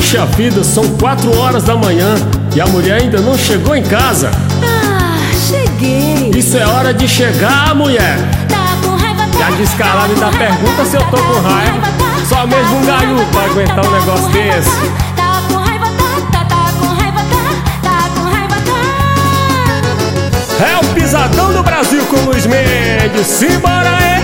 Puxa vida, são 4 horas da manhã e a mulher ainda não chegou em casa. Ah, cheguei. Isso é hora de chegar, mulher. Tá com raiva, tá? E a descarada ainda pergunta se eu tô com raiva. Só mesmo um galho pra aguentar um negócio desse. Tá com raiva, tá com raiva, tá com raiva, tá. É o Pisadão do Brasil com Luiz Mendes. Simbora aí!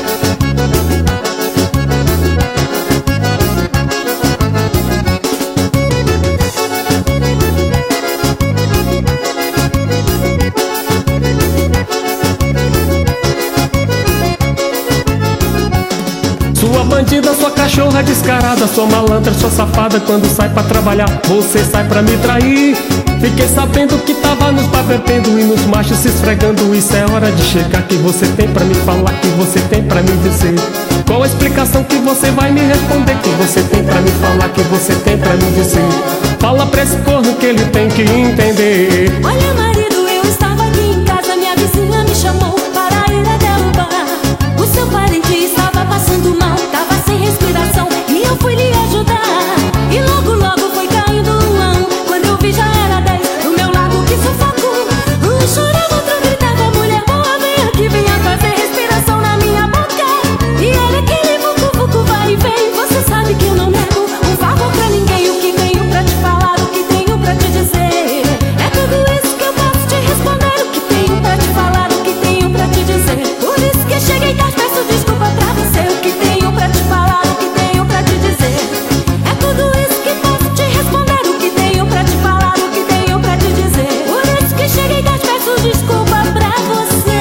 Sua bandida, sua cachorra descarada, sua malandra, sua safada. Quando sai pra trabalhar, você sai pra me trair. Fiquei sabendo que tava nos bar bebendo e nos machos se esfregando. Isso é hora de chegar, que você tem pra me falar, que você tem pra me dizer. Qual a explicação que você vai me responder, que você tem pra me falar, que você tem pra me dizer. Fala pra esse corno que ele tem que entender. Olha, marido, eu estava aqui em casa, minha vizinha me chamou para ir até o bar. O seu parente estava passando mal, tava sem respiração e eu fui lhe ajudar. E logo, logo foi caindo um ão. Quando eu vi já era 10, do meu lado que sufoco. Um chorava, outro gritava, mulher boa, vem aqui, venha fazer respiração na minha boca. E olha aquele vucu-vucu vai e vem, você sabe que eu não nego um favor pra ninguém. O que tenho pra te falar, o que tenho pra te dizer, é tudo isso que eu posso te responder. O que tenho pra te falar, o que tenho pra te dizer. Por isso que cheguei tarde, peço desculpa pra você. O que tenho pra te falar, o que tenho pra te dizer, é tudo isso que posso te responder. O que tenho pra te falar, o que tenho pra te dizer. Por isso que cheguei tarde, peço desculpa pra você.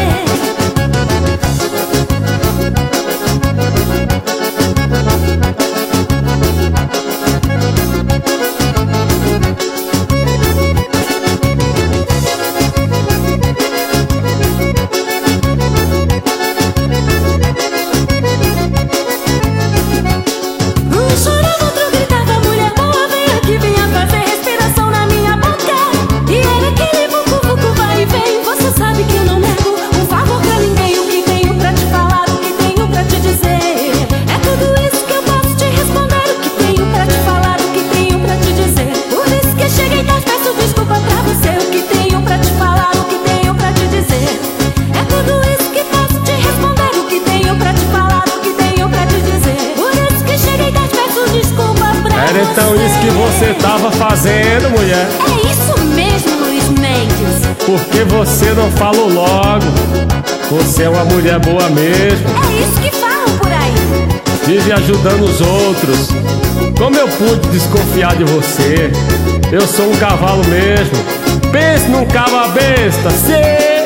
Um chorava, outro gritava, mulher boa, vem aqui, venha fazer respiração na minha boca. E era aquele vucu-vucu vai e vem, você sabe que eu não nego um favor pra ninguém. O que tenho pra te falar, o que tenho pra te dizer, é tudo isso que eu posso te responder. O que tenho pra te falar, o que tenho pra te dizer. Por isso que cheguei tarde, peço desculpa pra você. O que tenho pra te falar, o que tenho pra te dizer, é tudo isso que posso te responder. O que tenho pra te falar, o que tenho pra te dizer. Por isso que cheguei tarde, peço desculpa pra você. Era então isso que você tava fazendo, mulher? É isso mesmo, Luiz Mendes. Porque você não falou logo. Você é uma mulher boa mesmo. É isso que falam por aí. Vive ajudando os outros. Como eu pude desconfiar de você? Eu sou um cavalo mesmo. Pense num cava besta.